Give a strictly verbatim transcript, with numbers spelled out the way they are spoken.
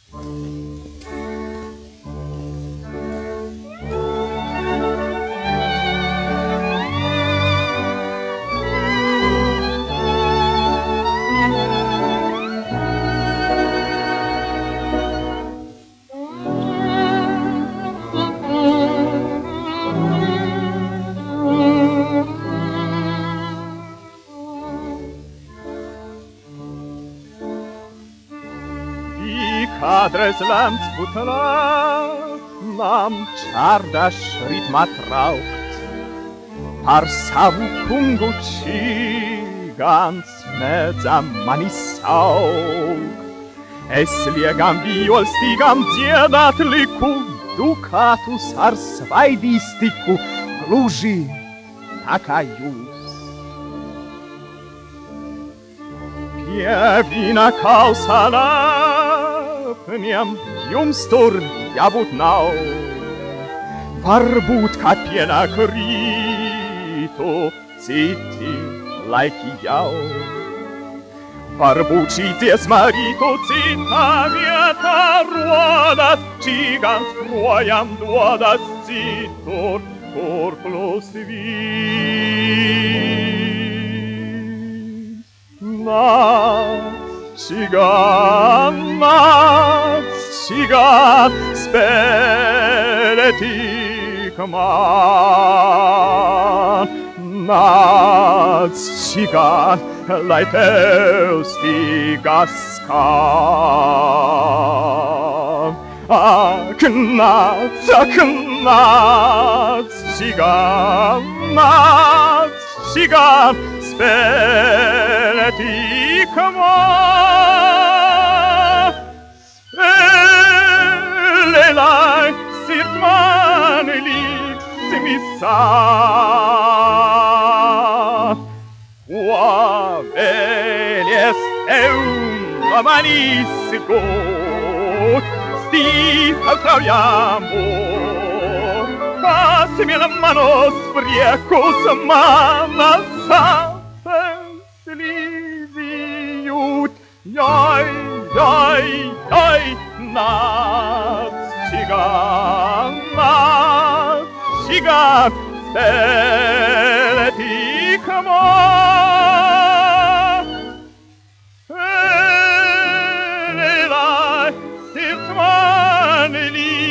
Kadre slam sputala nam čardaš ritma traukt par savu kungu čigans meza mani saugt es liegam viol stigam diedatliku ducatus ar svaidistiku luži takajus pievina kausala Pniem jums tur jābūt nav, varbūt kā pienā krītu citi laiki jau. Varbūt šī dziesma rītu citā vietā rodas, čigans projām dodas citur, kur klus viss. Nāc, Cigan, nāc, cigan, spēlē tik man. Nāc, cigan, lai tev stīgas skan. Ak, nāc, ak, nāc, cigan, nāc, cigan, spēlē tik man. Spēlē, lai sirds man liks misāt. Ko vēlies tev no manis gūt, stīvs traujamur, kas mīl manos priekus, manas sāpes līdzjūt. Jai, jai, jai, nāc, cigan, nāc, cigan, spēlē tik man. Spēlē, lai sirds man līdz